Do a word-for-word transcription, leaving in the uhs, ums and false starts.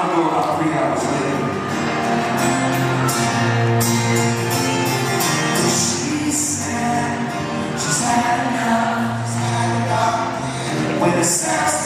to go about three hours later. She said she's had enough, she's had enough. When the sex